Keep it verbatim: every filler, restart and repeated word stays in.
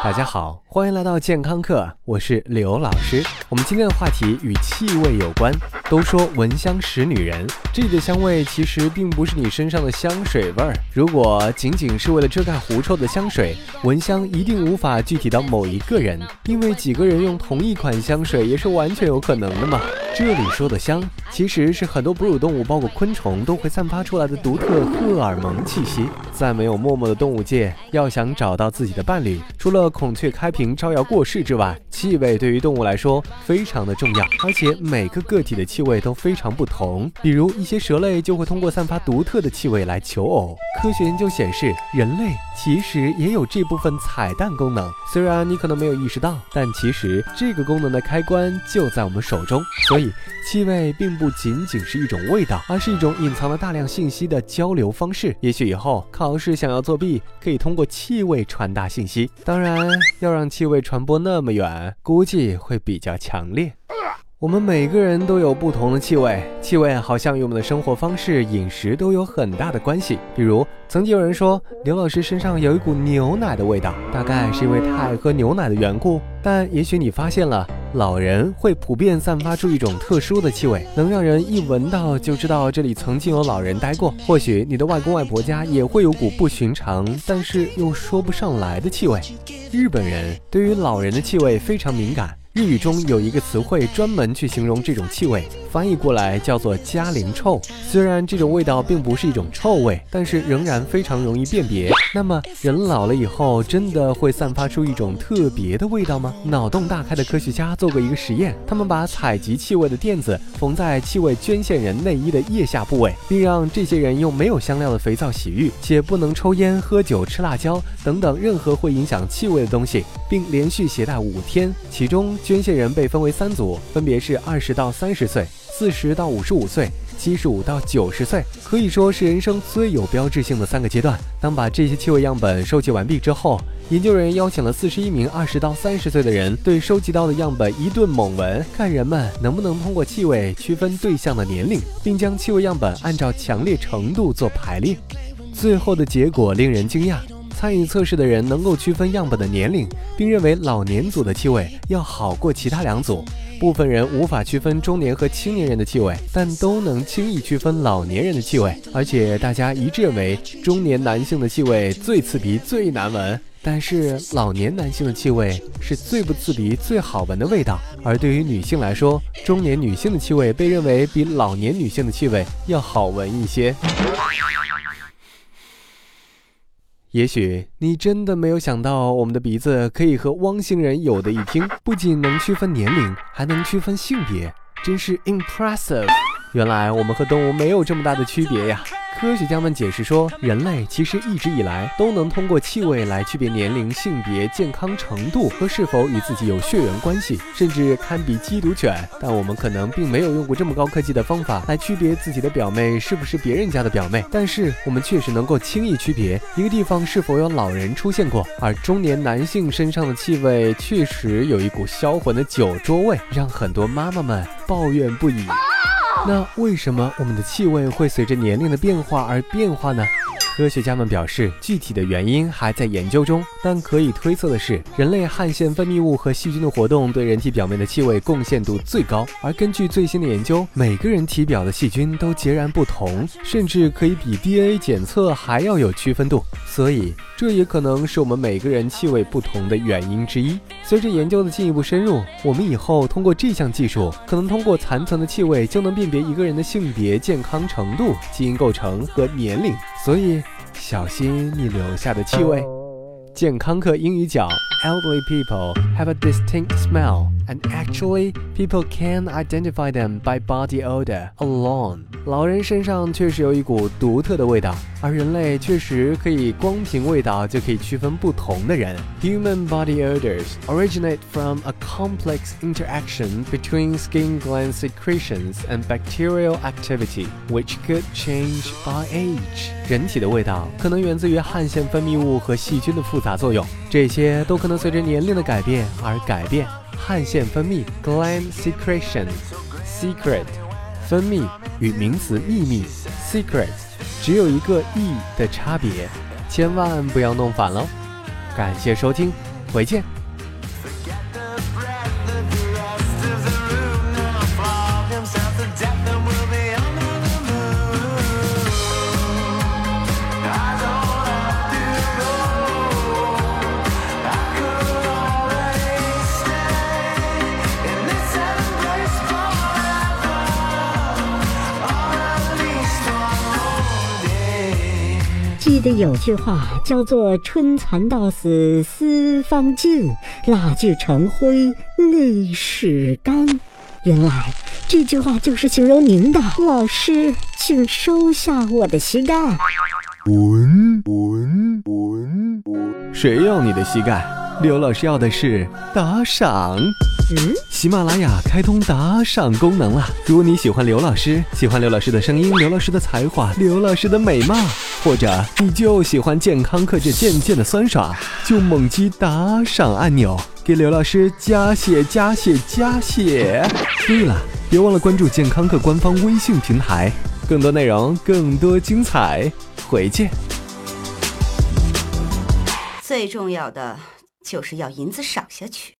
大家好，欢迎来到健康课，我是刘老师。我们今天的话题与气味有关。都说闻香识女人，这里的香味其实并不是你身上的香水味儿。如果仅仅是为了遮盖狐臭的香水，闻香一定无法具体到某一个人，因为几个人用同一款香水也是完全有可能的嘛。这里说的香，其实是很多哺乳动物包括昆虫都会散发出来的独特荷尔蒙气息。在没有沫沫的动物界，要想找到自己的伴侣，除了孔雀开屏招摇过市之外，气味对于动物来说非常的重要，而且每个个体的气味都非常不同。比如一些蛇类就会通过散发独特的气味来求偶。科学研究显示，人类其实也有这部分彩蛋功能，虽然你可能没有意识到，但其实这个功能的开关就在我们手中。所以气味并不仅仅是一种味道，而是一种隐藏了大量信息的交流方式。也许以后考试想要作弊，可以通过气味传达信息，当然要让气味传播那么远，估计会比较强烈。我们每个人都有不同的气味，气味好像与我们的生活方式、饮食都有很大的关系。比如曾经有人说刘老师身上有一股牛奶的味道，大概是因为他爱喝牛奶的缘故。但也许你发现了，老人会普遍散发出一种特殊的气味，能让人一闻到就知道这里曾经有老人待过。或许你的外公外婆家也会有股不寻常，但是又说不上来的气味。日本人对于老人的气味非常敏感，日语中有一个词汇专门去形容这种气味，翻译过来叫做加龄臭。虽然这种味道并不是一种臭味，但是仍然非常容易辨别。那么人老了以后真的会散发出一种特别的味道吗？脑洞大开的科学家做过一个实验，他们把采集气味的垫子缝在气味捐献人内衣的腋下部位，并让这些人用没有香料的肥皂洗浴，且不能抽烟、喝酒、吃辣椒等等任何会影响气味的东西，并连续携带五天。其中捐献人被分为三组，分别是二十到三十岁、四十到五十五岁、七十五到九十岁，可以说是人生最有标志性的三个阶段。当把这些气味样本收集完毕之后，研究人员邀请了四十一名二十到三十岁的人，对收集到的样本一顿猛闻，看人们能不能通过气味区分对象的年龄，并将气味样本按照强烈程度做排列。最后的结果令人惊讶，参与测试的人能够区分样本的年龄，并认为老年组的气味要好过其他两组。部分人无法区分中年和青年人的气味，但都能轻易区分老年人的气味。而且大家一致认为中年男性的气味最刺鼻、最难闻，但是老年男性的气味是最不刺鼻、最好闻的味道。而对于女性来说，中年女性的气味被认为比老年女性的气味要好闻一些。也许你真的没有想到，我们的鼻子可以和汪星人有的一拼，不仅能区分年龄，还能区分性别，真是 impressive。 原来我们和动物没有这么大的区别呀。科学家们解释说，人类其实一直以来都能通过气味来区别年龄、性别、健康程度和是否与自己有血缘关系，甚至堪比缉毒犬。但我们可能并没有用过这么高科技的方法来区别自己的表妹是不是别人家的表妹，但是我们确实能够轻易区别一个地方是否有老人出现过。而中年男性身上的气味确实有一股销魂的酒桌味，让很多妈妈们抱怨不已。那为什么我们的气味会随着年龄的变化而变化呢？科学家们表示，具体的原因还在研究中，但可以推测的是，人类汗腺分泌物和细菌的活动对人体表面的气味贡献度最高。而根据最新的研究，每个人体表的细菌都截然不同，甚至可以比 D N A 检测还要有区分度。所以这也可能是我们每个人气味不同的原因之一。随着研究的进一步深入，我们以后通过这项技术，可能通过残存的气味就能辨别一个人的性别、健康程度、基因构成和年龄。所以小心你留下的气味。健康课英语讲 Elderly people have a distinct smell, and actually people can identify them by body odor alone. 老人身上确实有一股独特的味道，而人类确实可以光凭味道就可以区分不同的人。Human body odors originate from a complex interaction between skin gland secretions and bacterial activity, which could change by age. 人体的味道可能源自于汗腺分泌物和细菌的复杂作用，这些都可能随着年龄的改变而改变。汗腺分泌 gland secretion secret 分泌与名词秘密 secret 只有一个 e 的差别，千万不要弄反喽。感谢收听， 回见。 记得有句话叫做春蚕到死丝方尽，蜡炬成灰泪始干。原来这句话就是形容您的。老师，请收下我的膝盖。 滚滚滚滚！谁要你的膝盖？刘老师要的是打赏。 嗯， 喜马拉雅开通打赏功能了。如果你喜欢刘老师，喜欢刘老师的声音，刘老师的才华，刘老师的美貌，或者你就喜欢健康课这渐渐的酸爽，就猛击打赏按钮，给刘老师加血加血加血。对了，别忘了关注健康课官方微信平台，更多内容，更多精彩，回见。 最重要的就是要银子赏下去。